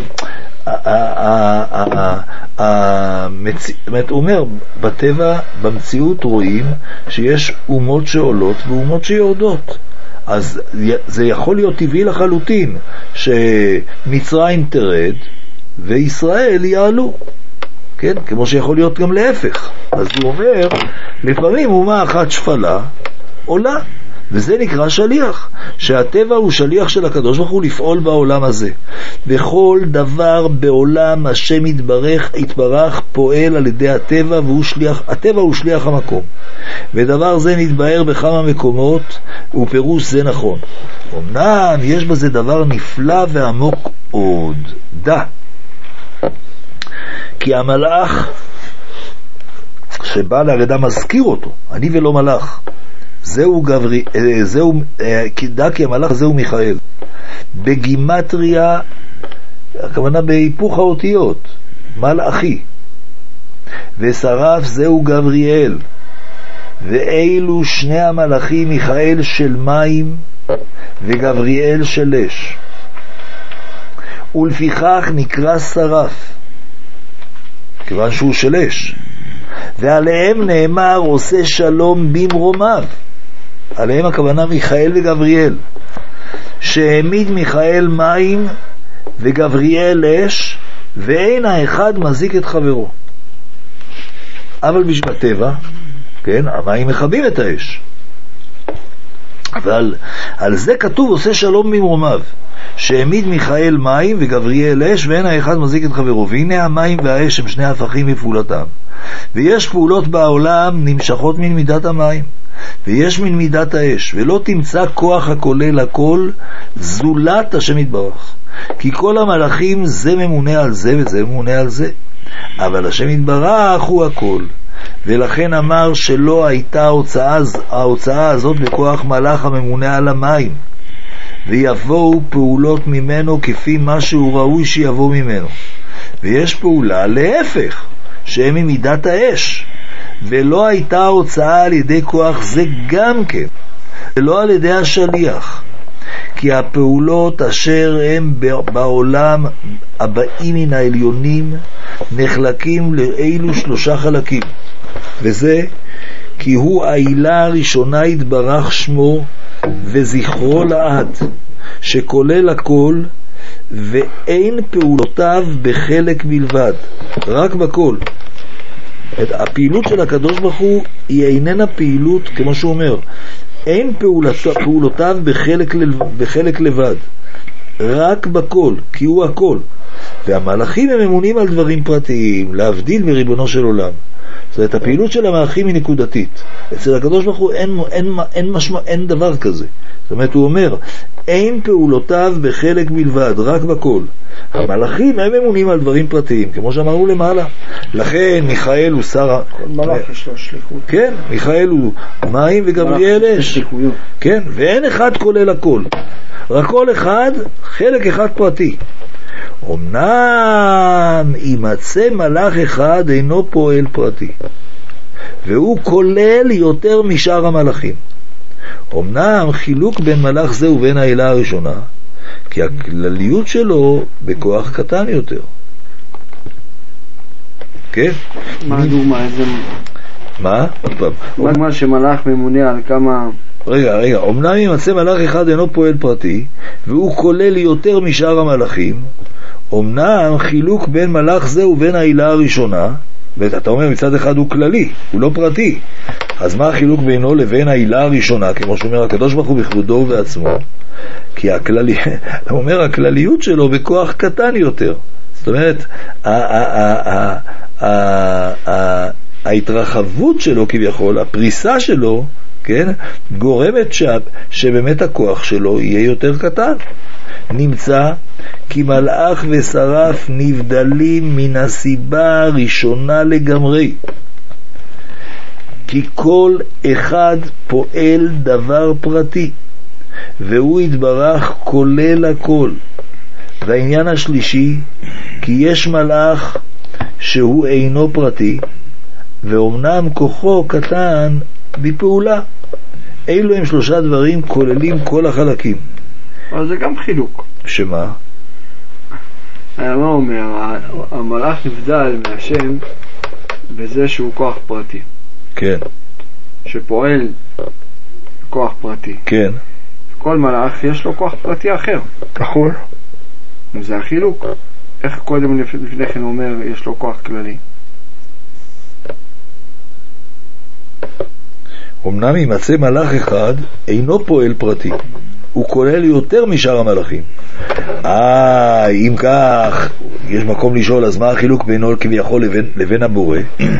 Speaker 1: זאת אומרת, בטבע, במציאות רואים שיש אומות שעולות ואומות שיורדות, אז זה יכול להיות טבעי לחלוטין שמצרים תרד וישראל יעלו, כן? כמו שיכול להיות גם להפך. אז הוא אומר, לפעמים אומה אחת שפלה עולה, וזה נקרא שליח, שהטבע הוא שליח של הקדוש ברוך הוא לפעול בעולם הזה. בכל דבר בעולם השם יתברך פועל על ידי הטבע, הטבע הוא שליח המקום. ודבר זה נתבהר בכמה מקומות, ופירוש זה נכון. אמנם יש בזה דבר נפלא ועמוק עוד. כי המלאך שבא להרדה מזכיר אותו, אני ולא מלאך. זהו כי המלאך זהו מיכאל. בגימטריה, הכוונה בהיפוך האותיות, מלאכי. ושרף זהו גבריאל. ואילו שני המלאכים, מיכאל של מים וגבריאל של אש. ולפיכך נקרא שרף, כיוון שהוא של אש. ועליהם נאמר עושה שלום במרומיו. עליהם הכוונה מיכאל וגבריאל, שהעמיד מיכאל מים וגבריאל אש, ואין האחד מזיק את חברו. אבל בטבע, כן, המים מכבים את האש, אבל על זה כתוב עושה שלום במרומיו, שהעמיד מיכאל מים וגבריאל אש, ואין האחד מזיק את חברו. והנה המים והאש הם שני הפכים מפעולתם, ויש פעולות בעולם נמשכות מן מידת המים, ויש מן מידת האש, ולא תמצא כוח הכולל הכל זולת השם יתברך, כי כל המלאכים זה ממונה על זה וזה ממונה על זה, אבל השם יתברך הוא הכל. ולכן אמר שלא הייתה ההוצאה הזאת בכוח מלאך הממונה על המים, ויבואו פעולות ממנו כפי מה שהוא ראוי שיבוא ממנו. ויש פעולה להפך, שהם ממידת האש, ולא הייתה הוצאה על ידי כוח זה גם כן, ולא על ידי השליח, כי הפעולות אשר הם בעולם הבאים מן העליונים נחלקים לאלו שלושה חלקים, וזה כי הוא העילה הראשונה יתברך שמו וזכרו לעד, שכולל הכל, ואין פעולותיו בחלק בלבד, רק בכל. הפעילות של הקדוש ברוך הוא היא איננה פעילות, כמו שהוא אומר, אין פעולותיו בחלק לבד, רק בכל, כי הוא הכל. והמלאכים הם ממונים על דברים פרטיים, להבדיל מריבונו של עולם. זאת אומרת, הפעילות של המלאכים היא נקודתית. אצל הקדוש ברוך הוא אין דבר כזה. זאת אומרת, הוא אומר, אין פעולותיו בחלק בלבד, רק בכל. המלאכים הם ממונים על דברים פרטיים, כמו שאמרנו למעלה. לכן מיכאל הוא שר...
Speaker 4: כל מלאך יש לו שליחות. כן,
Speaker 1: מיכאל הוא מים וגבריאל אש. כן, ואין אחד כולל הכל. רק כל אחד, חלק אחד פרטי. אמנם יימצא מלאך אחד אינו פועל פרטי, והוא כולל יותר משאר המלאכים. אמנם חילוק בין מלאך זה ובין העילה הראשונה, כי הכלליות שלו בכוח קטן יותר. כן?
Speaker 6: מה הדוגמה?
Speaker 1: מה?
Speaker 6: מה הדוגמה שמלאך ממונה על כמה...
Speaker 1: רגע, אמנם יימצא מלאך אחד אינו פועל פרטי, והוא כולל יותר משאר המלאכים. אמנם חילוק בין מלאך זה ובין העילה הראשונה, ואתה אומר מצד אחד הוא כללי, הוא לא פרטי. אז מה החילוק בינו לבין העילה הראשונה? כמו שאומר הקדוש ברוך הוא בכבודו ובעצמו, כי הוא אומר הכלליות שלו בכוח קטן יותר. זאת אומרת, ההתרחבות שלו כביכול, הפריסה שלו, כן, גורמת שבאמת הכוח שלו יהיה יותר קטן. נמצא כי מלאך ושרף נבדלים מן הסיבה הראשונה לגמרי, כי כל אחד פועל דבר פרטי, והוא יתברך כולל הכל. והעניין השלישי, כי יש מלאך שהוא אינו פרטי, ואומנם כוחו קטן בפעולה. אלו הם שלושה דברים כוללים כל החלקים.
Speaker 6: אבל זה גם חילוק.
Speaker 1: שמה?
Speaker 6: מה אומר? המלאך נבדל מהשם בזה שהוא כוח פרטי.
Speaker 1: כן.
Speaker 6: שפועל כוח פרטי.
Speaker 1: כן.
Speaker 6: כל מלאך יש לו כוח פרטי אחר.
Speaker 1: נכון.
Speaker 6: זה החילוק. איך קודם לפני כן אומר יש לו כוח כללי?
Speaker 1: אמנם יימצא מלאך אחד אינו פועל פרטי, הוא כולל יותר משאר המלאכים. אם כך יש מקום לשאול, אז מה החילוק בינו כביכול לבין הבורא?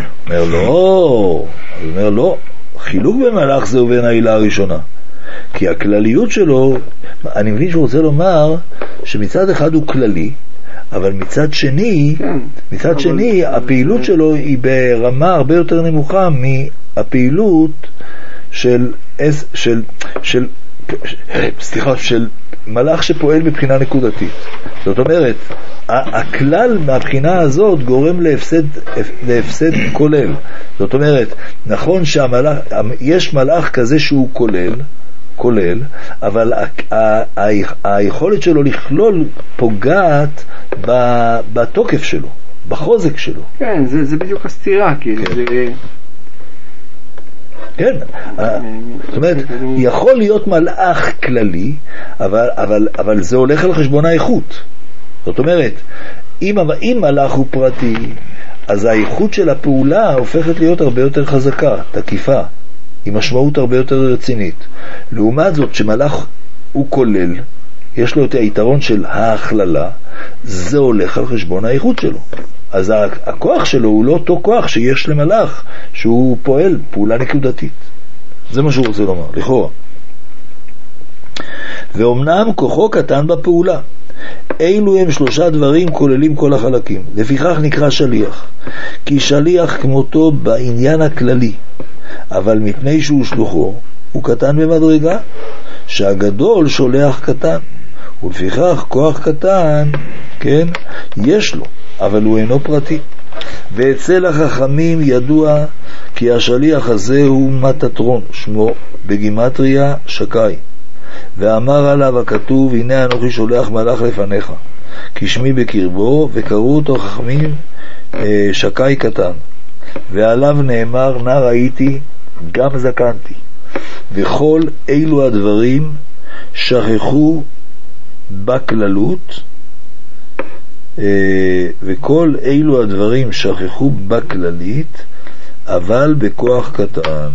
Speaker 1: אומר לא, חילוק בין מלאך זה ובין העילה הראשונה, כי הכלליות שלו, אני מבין שהוא רוצה לומר שמצד אחד הוא כללי, אבל מצד שני הפעילות שלו היא ברמה הרבה יותר נמוכה מהפעילות של מלאך שפועל מבחינה נקודתית. זאת אומרת, הכלל מהבחינה הזאת גורם להפסד כולל. זאת אומרת, נכון יש מלאך כזה שהוא כולל, אבל היכולת שלו לכלול פוגעת בתוקף שלו, בחוזק שלו.
Speaker 6: כן, זה בדיוק הסתירה, כאילו.
Speaker 1: כן, זאת אומרת, יכול להיות מלאך כללי, אבל זה הולך על חשבון האיכות. זאת אומרת, אם מלאך הוא פרטי, אז האיכות של הפעולה הופכת להיות הרבה יותר חזקה, תקיפה, עם משמעות הרבה יותר רצינית. לעומת זאת, שמלאך הוא כולל, יש לו את היתרון של ההכללה, זה הולך על חשבון האיכות שלו. אז הכוח שלו הוא לא אותו כוח שיש למלאך, שהוא פועל פעולה נקודתית. זה מה שהוא רוצה לומר, לכאורה. ואומנם כוחו קטן בפעולה. אילו הם שלושה דברים כוללים כל החלקים. לפיכך נקרא שליח. כי שליח כמותו בעניין הכללי, אבל מפני שהוא שלוחו, הוא קטן במדרגה, שהגדול שולח קטן. ולפיכך כוח קטן, כן, יש לו, אבל הוא אינו פרטי. ואצל החכמים ידוע כי השליח הזה הוא מטטרון, שמו בגימטריה שקאי. ואמר עליו הכתוב, הנה אנוכי שולח מלאך לפניך, כי שמי בקרבו, וקראו אותו חכמים שקאי קטן. ועליו נאמר, נער הייתי גם זקנתי. וכל אילו הדברים שכחו בכללות, וכל אילו הדברים שכחו בכללית, אבל בכוח קטן.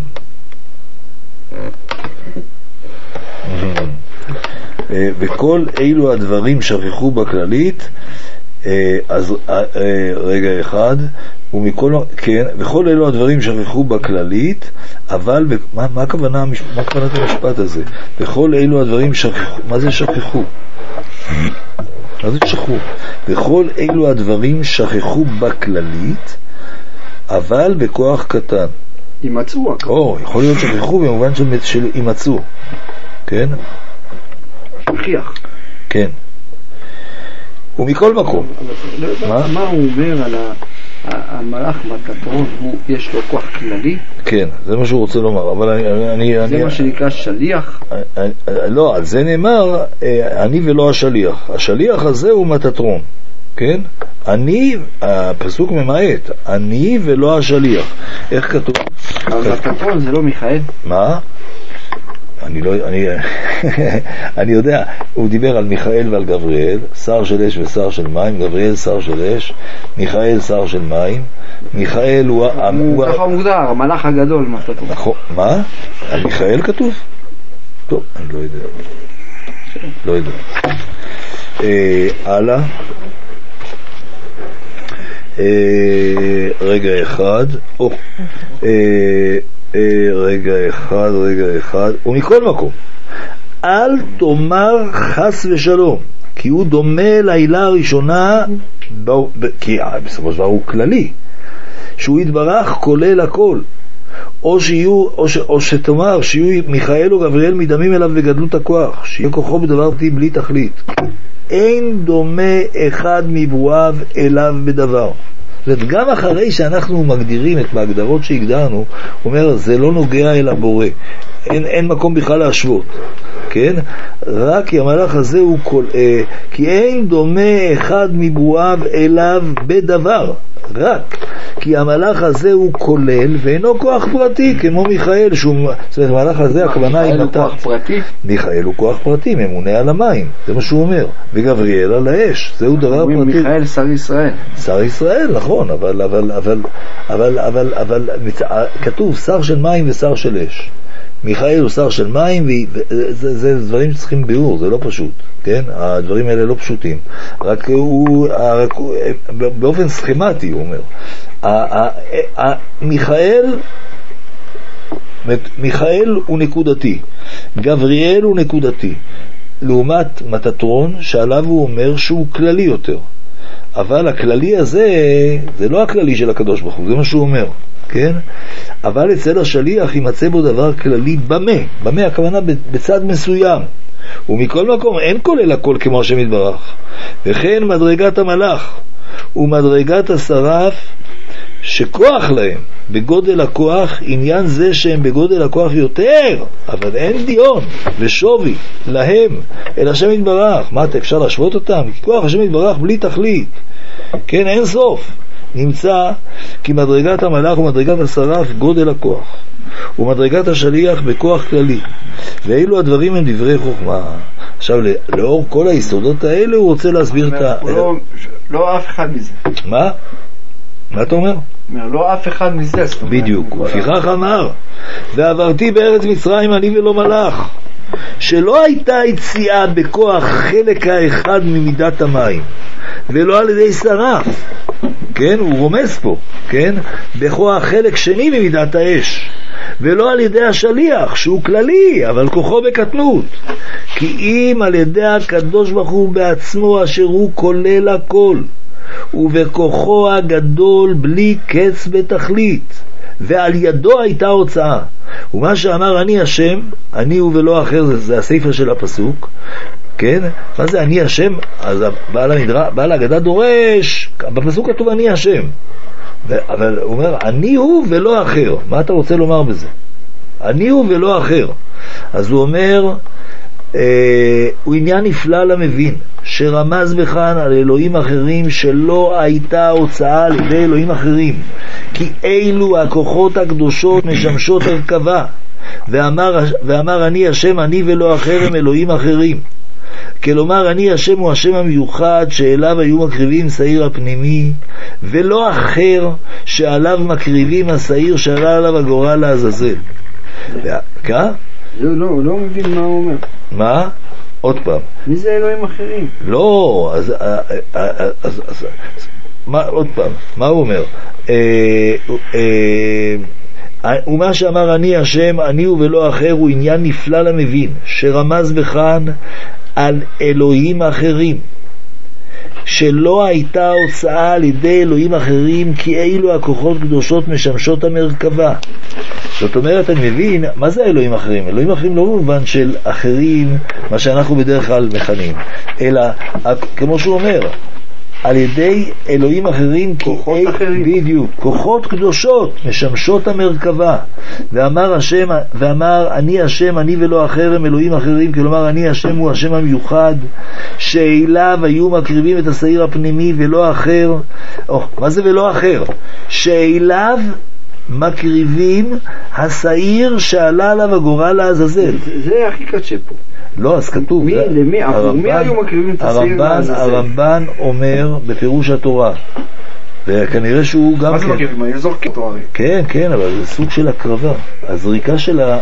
Speaker 1: וכל אילו הדברים שכחו בכללית, אז רגע אחד, כן, וכל אלו הדברים שכחו בכללית, אבל מה כוונת המשפט הזה? וכל אלו הדברים שכחו, מה זה שכחו? מה זה שכחו? וכל אלו הדברים שכחו בכללית, אבל בכוח קטן.
Speaker 6: ימצאו.
Speaker 1: יכול להיות שכחו במובן של ימצאו. כן?
Speaker 6: שכיח.
Speaker 1: כן. ומכל מקום.
Speaker 6: מה הוא אומר על המלאך מטאטרון, יש לו כוח כללי?
Speaker 1: כן, זה מה שהוא רוצה לומר, אבל
Speaker 6: זה מה שנקרא שליח?
Speaker 1: לא, על זה נאמר, אני ולא השליח. השליח הזה הוא מטאטרון, כן? אני, הפסוק ממעט, אני ולא השליח. איך כתוב?
Speaker 6: אבל מטאטרון זה לא מיכאל?
Speaker 1: מה? אני יודע, הוא דיבר על מיכאל ועל גבריאל, שר של אש ושר של מים, גבריאל שר של אש, מיכאל שר של מים, מיכאל הוא
Speaker 6: ככה מוגדר, המלאך הגדול.
Speaker 1: נכון, מה? על מיכאל כתוב? טוב, אני לא יודע. הלאה. רגע אחד. רגע אחד, ומכל מקום אל תאמר חס ושלום, כי הוא דומה לעילה הראשונה, כי בסופו של דבר הוא כללי, שהוא יתברך כולל הכל, או שתאמר שיהיו מיכאל או גבריאל מדמים אליו וגדלות הכוח, שיהיה כוחו בדבר בלי תכלית. אין דומה אחד מברואיו אליו בדבר. גם אחרי שאנחנו מגדירים את ההגדרות שהגדרנו, הוא אומר, זה לא נוגע אל הבורא, אין מקום בכלל להשוות, כן? רק כי המלאך הזה הוא כי אין דומה אחד מברואיו אליו בדבר, רק כי המלאך הזה הוא כולל ואינו כוח פרטי כמו מיכאל, זאת אומרת, המלאך הזה הכוונה היא
Speaker 6: מיכאל הוא כוח פרטי?
Speaker 1: מיכאל הוא כוח פרטי, ממונה על המים, זה מה שהוא אומר, וגבריאל על האש, זהו דבר פרטי.
Speaker 6: מיכאל שר ישראל.
Speaker 1: שר ישראל, נכון, אבל כתוב שר של מים ושר של אש. מיכאל הוא שר של מים, זה דברים שצריכים ביאור, זה לא פשוט, כן? הדברים האלה לא פשוטים, רק הוא באופן סכמטי הוא אומר, מיכאל הוא נקודתי, גבריאל הוא נקודתי, לעומת מטאטרון שעליו הוא אומר שהוא כללי יותר, אבל הכללי הזה זה לא הכללי של הקדוש ברוך הוא, זה מה שהוא אומר, כן? אבל אצל השליח יימצא בו דבר כללי במה הכוונה בצד מסוים, ומכל מקום אין כולל הכל כמו השם יתברך, וכן מדרגת המלאך ומדרגת השרף שכוח להם בגודל הכוח, עניין זה שהם בגודל הכוח יותר, אבל אין דיון ושווי להם אל השם יתברך. מה, אפשר להשוות אותם? כי כוח השם יתברך בלי תכלית, כן, אין סוף. נמצא כי מדרגת המלאך ומדרגת השרף גודל הכוח, ומדרגת השליח בכוח כללי, ואילו הדברים הם דברי חוכמה. עכשיו, לאור כל היסודות האלה הוא רוצה להסביר את ה...
Speaker 6: לא אף אחד מזה.
Speaker 1: מה? מה אתה אומר?
Speaker 6: לא אף אחד מזה.
Speaker 1: בדיוק, ופיכך אמר, ועברתי בארץ מצרים אני ולא מלאך, שלא הייתה יציאה בכוח חלק האחד ממידת המים, ולא על ידי שרף, כן, הוא רומז פה, כן, בכוח חלק שני ממידת האש, ולא על ידי השליח שהוא כללי אבל כוחו בקטנות, כי אם על ידי הקדוש ברוך הוא בעצמו אשר הוא כולל הכל, ובכוחו הגדול בלי קץ בתכלית, ועל ידו הייתה הוצאה. ומה שאמר אני השם, אני הוא ולא אחר, זה הספר של הפסוק, כן? מה זה אני השם? אז בעל ההגדה דורש, בפסוק כתוב אני השם, אבל הוא אומר אני הוא ולא אחר. מה אתה רוצה לומר בזה? אני הוא ולא אחר. אז הוא אומר, הוא עניין נפלא למבין, שרמז בכאן על אלוהים אחרים שלא הייתה הוצאה על ידי אלוהים אחרים, כי אילו הכוחות הקדושות משמשות הרכבה, ואמר אני השם אני ולא אחר הם אלוהים אחרים. כלומר אני השם הוא השם המיוחד שאליו היו מקריבים שעיר הפנימי, ולא אחר שעליו מקריבים השעיר שעלה עליו הגורל לעזאזל.
Speaker 6: הוא לא מבין מה הוא אומר.
Speaker 1: מה? עוד פעם.
Speaker 6: מי זה אלוהים אחרים?
Speaker 1: לא, אז עוד פעם, מה הוא אומר? ומה שאמר אני השם, אני הוא ולא אחר, הוא עניין נפלא למבין, שרמז בכאן על אלוהים אחרים, שלא הייתה הוצאה על ידי אלוהים אחרים, כי אילו הכוחות קדושות משמשות המרכבה. זאת אומרת, אני מבין, מה זה אלוהים אחרים? אלוהים אחרים לא במובן של אחרים, מה שאנחנו בדרך כלל מכנים, אלא, כמו שהוא אומר, על ידי אלוהים אחרים,
Speaker 6: כוחות אחרים.
Speaker 1: בדיוק, כוחות קדושות משמשות המרכבה. ואמר אני השם, אני ולא אחר, הם אלוהים אחרים, כלומר אני השם הוא השם המיוחד, שאליו היו מקריבים את השעיר הפנימי ולא אחר. מה זה ולא אחר? שאליו מקריבים השעיר שעלה עליו הגורל לעזאזל.
Speaker 6: זה הכי קשה פה.
Speaker 1: לא, אז כתוב.
Speaker 6: מי היו מקריבים את השעיר לעזאזל? הרמב"ן
Speaker 1: אומר בפירוש התורה, וכנראה שהוא גם
Speaker 6: מה זה מקריבים? אני זורקים אותו הרי.
Speaker 1: כן, כן, אבל זה סוג של הקרבה. הזריקה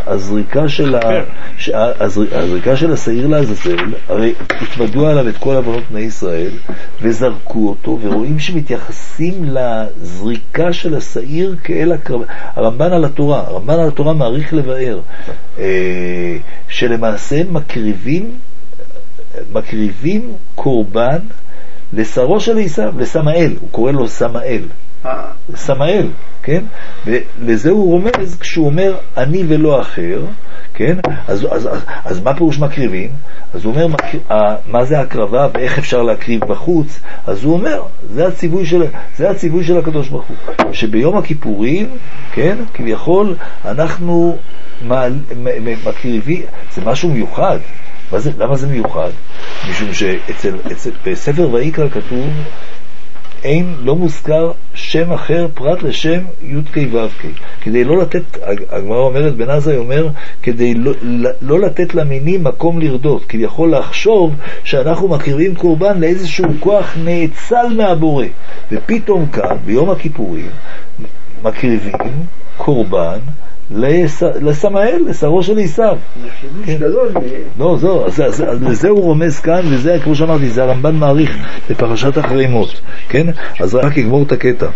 Speaker 1: של השעיר לעזאזל, הרי התוודעו עליו את כל הבנות בני ישראל וזרקו אותו, ורואים שמתייחסים לזריקה של השעיר כאל הקרבה. הרמב"ן על התורה מעריך לבאר שלמעשה מקריבים קורבן לשרו של עשיו, לסמאל, הוא קורא לו סמאל, כן? ולזה הוא רומז כשהוא אומר אני ולא אחר, כן? אז מה פירוש מקריבים? אז הוא אומר מה זה הקרבה ואיך אפשר להקריב בחוץ. אז הוא אומר זה הציווי של הקדוש ברוך הוא, שביום הכיפורים, כן, כביכול אנחנו מקריבים, זה משהו מיוחד. למה זה מיוחד? משום בספר ויקרא כתוב לא מוזכר שם אחר פרט לשם י' ו' כדי לא לתת, הגמרא אומרת, בן עזאי אומר, כדי לא לתת למינים מקום לרדות, כי יכול לחשוב שאנחנו מקריבים קורבן לאיזשהו כוח נאצל מהבורא. ופתאום כאן ביום הכיפורים מקריבים קורבן לסמאל, לשרו של עשיו. לא, לזה הוא רומז כאן, וזה, כמו שאמרתי, זה הרמב"ן מעריך בפרשת אחרי מות, כן? אז רק יגמור את הקטע.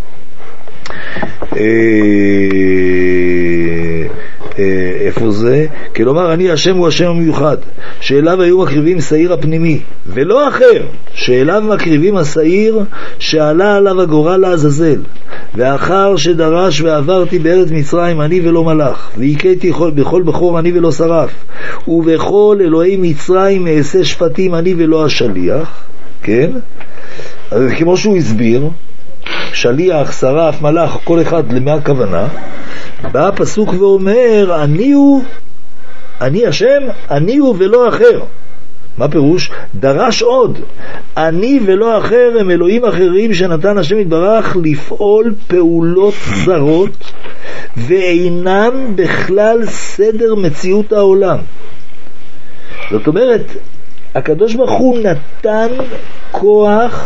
Speaker 1: איפה זה? כלומר אני השם הוא השם המיוחד, שאליו היו מקריבים שעיר הפנימי ולא אחר, שאליו מקריבים השעיר שעלה עליו הגורל לעזאזל. ואחר שדרש ועברתי בארץ מצרים אני ולא מלאך, והיכיתי בכל בחור אני ולא שרף, ובכל אלוהי מצרים אעשה שפטים אני ולא השליח, כן? אז כמו שהוא הסביר, שליח, שרף, מלאך, כל אחד למה הכוונה, בא הפסוק ואומר אני השם, אני הוא ולא אחר. מה פירוש? דרש עוד, אני ולא אחר הם אלוהים אחרים שנתן השם יתברך לפעול פעולות זרות ואינם בכלל סדר מציאות העולם. זאת אומרת, הקדוש ברוך הוא נתן כוח,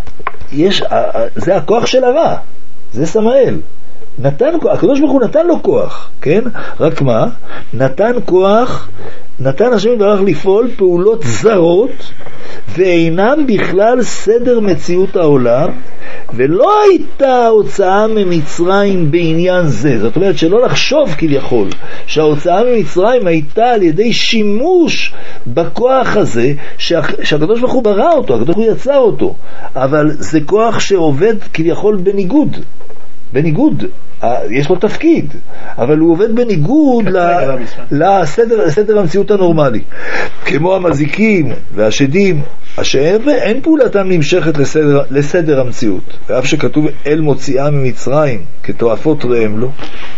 Speaker 1: זה הכוח של הרע, זה סמאל. הקדוש ברוך הוא נתן לו כוח, כן? רק מה? נתן כוח, נתן השם יתברך לפעול פעולות זרות ואינם בכלל סדר מציאות העולם, ולא הייתה הוצאה ממצרים בעניין זה. זאת אומרת שלא לחשוב כביכול שההוצאה ממצרים הייתה על ידי שימוש בכוח הזה שהקדוש ברוך הוא ברא אותו, הקדוש ברוך הוא יצר אותו, אבל זה כוח שעובד כביכול בניגוד, יש לו תפקיד, אבל הוא עובד בניגוד לסדר המציאות הנורמלי, כמו המזיקים והשדים, אשר אין פעולתם נמשכת לסדר המציאות, ואף שכתוב אל מוציאה ממצרים כתועפות ראם לו.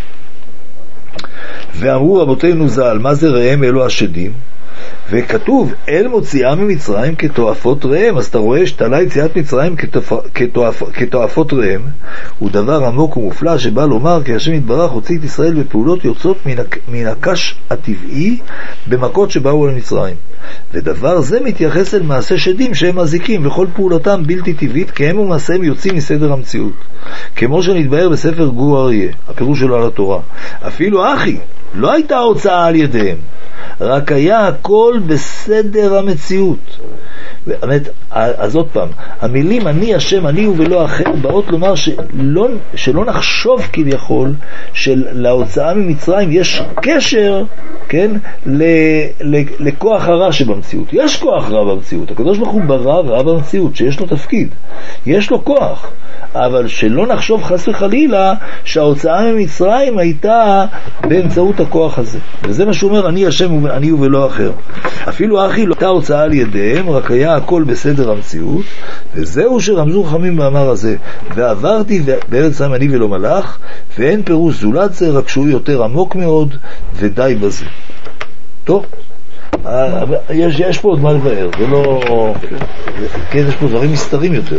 Speaker 1: ואמרו רבותינו ז"ל, מה זה ראם? אלו השדים. וכתוב אל מוציאה ממצרים כתועפות ראם. אז אתה רואה שתלה יציאת מצרים כתועפות ראם הוא דבר עמוק ומופלא, שבא לומר כי השם יתברך הוציא את ישראל בפעולות יוצאות מן הקש הטבעי במכות שבאו על מצרים, ודבר זה מתייחס אל מעשה שדים שהם מזיקים וכל פעולתם בלתי טבעית, כי הם ומעשיהם יוצאים מסדר המציאות, כמו שנתבהר בספר גור אריה, הפירוש שלו על התורה. אפילו אחי לא הייתה הוצאה על ידיהם, רק היה הכל בסדר המציאות. באמת, אז עוד פעם, המילים אני השם, אני הוא ולא אחר, באות לומר שלא נחשוב כביכול שלהוצאה ממצרים יש קשר, כן, לכוח הרע שבמציאות. יש כוח רע במציאות, הקדוש ברוך הוא ברא רע במציאות, שיש לו תפקיד, יש לו כוח, אבל שלא נחשוב חס וחלילה שההוצאה ממצרים הייתה באמצעות הכוח הזה. וזה מה שהוא אומר, אני השם אני ולא אחר. אפילו אחי לא הייתה הוצאה על ידיהם, רק היה הכל בסדר המציאות, וזהו שרמזו חכמים במאמר הזה, ועברתי בארץ מצרים אני ולא מלאך, ואין פירוש זולת זה, רק שהוא יותר עמוק מאוד, ודי בזה. טוב, יש פה עוד מה לבאר, זה לא... כן, יש פה דברים מסתרים יותר.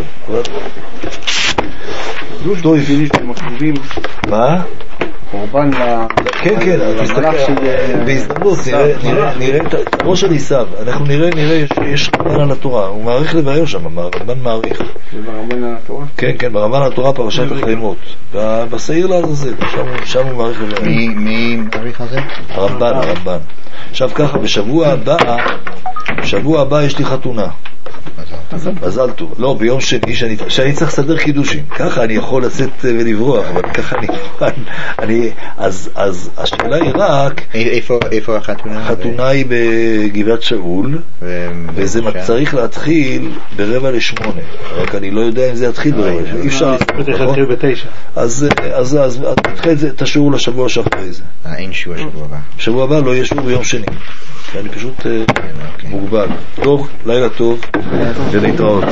Speaker 6: טוב, שמקריבים.
Speaker 1: מה?
Speaker 6: קורבן
Speaker 1: כן, כן, בהזדמנות נראה את ראש של עשיו, אנחנו נראה, יש רמב"ן על התורה, הוא מעריך לבאר שם, הרמב"ן מעריך.
Speaker 6: זה ברמב"ן על התורה? כן,
Speaker 1: כן, ברמב"ן על התורה פרשת אחרימות, בשעיר לעזאזל, שם הוא מעריך לבאר.
Speaker 3: מי מעריך על זה?
Speaker 1: הרמב"ן. עכשיו ככה, בשבוע הבא יש לי חתונה. מזל טוב. לא, ביום שני שאני צריך לסדר קידושים. ככה אני יכול לצאת ולברוח, אבל ככה אז השאלה היא רק
Speaker 3: איפה החתונה?
Speaker 1: החתונה היא בגבעת שאול, וזה צריך להתחיל 7:45. רק אני לא יודע אם זה יתחיל 7:45. אי אפשר
Speaker 6: להתחיל 9.
Speaker 1: אז תתחיל את השיעור לשבוע שאחרי זה.
Speaker 3: אין שיעור שבוע הבא.
Speaker 1: שבוע הבא לא יהיה שיעור ביום שני. אני פשוט מוגבל. טוב, לילה טוב ולהתראות.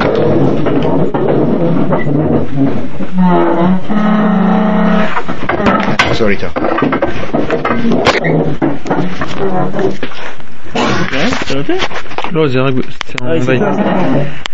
Speaker 3: תחזור איתו.
Speaker 2: לא, זה רק...